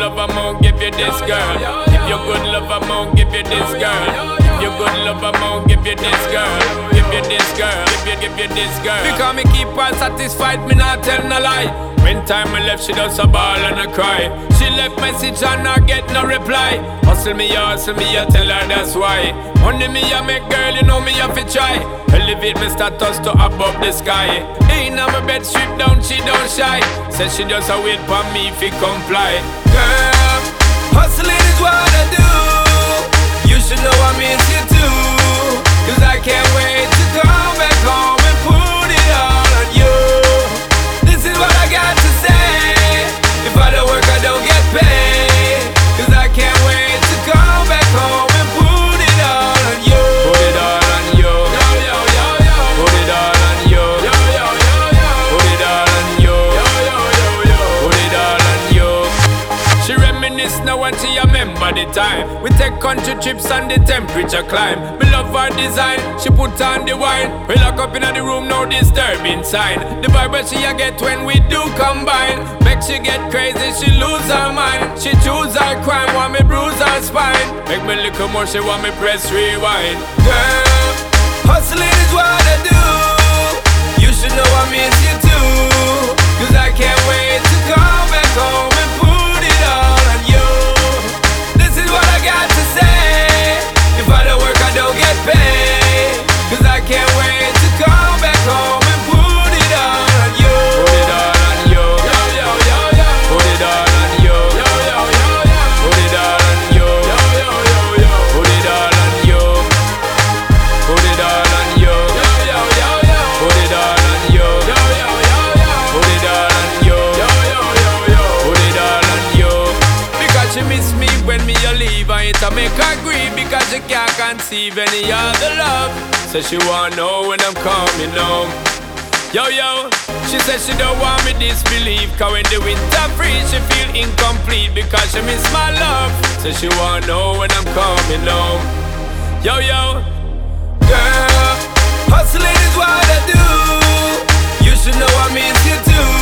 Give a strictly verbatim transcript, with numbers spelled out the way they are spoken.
love, I'ma give you this girl. If you good love, I'ma give you this girl. If you good love, I'ma give you this girl. Give you this girl, give you, give you this girl. Because me keep her satisfied, me not tell no lie. When time I left, she does a ball and a cry. She left message and I get no reply. Hustle me, hustle me, I tell her that's why. Money me, I make girl, you know me, I fi try. Elevate me status to above the sky. Ain't on my bed, strip down, she don't shy. Says she just a wait for me if he comply. Girl, hustling is what I do. You should know I miss you too. Cause I can't wait to come back home and put it all on you. This is what I got to say. If I don't work, I don't get paid. Cause I can't wait to come back home and put it all on you. Put it all on you. Yo, yo, yo, yo. Put it all on you. Yo, yo, yo, yo. Put it all on you. Yo, yo, yo, yo. Put it all on you. She reminisce now and she remember the time. We take country trips and the temperature climb. Me love her design, she put on the wine. We lock up in the room, no disturbing sign. The vibe she a get when we do combine. Make she get crazy, she lose her mind. She choose her crime, want me bruise her spine. Make me look more, she want me press rewind. Girl, hustling is what I do. You should know I miss you too. Cause I can't wait to come back home and put it all on you. This is what I got to say. If I don't work, I don't get paid. Cause I can't wait to come back home and put it all on you. Put it all on you. Yo, yo, yo, yo. Put it all on you. Yo, yo, yo, yo. Put it all on you. Yo, yo, yo, yo. Put it all on you. Put it all on you. Yo, yo, yo, yo. Put it all on you. Yo, yo, yo, yo. Put it all on you. Yo, yo, yo, yo. Put it all on you. Because she miss me when me a leave, I ain't to make her grieve. Because she can't conceive any other love. So she wanna know when I'm coming home. Yo, yo, she said she don't want me disbelieve. Cause when the winter freeze, she feel incomplete. Because she miss my love. So she wanna know when I'm coming home. Yo, yo, girl, hustling is what I do. You should know I miss you too.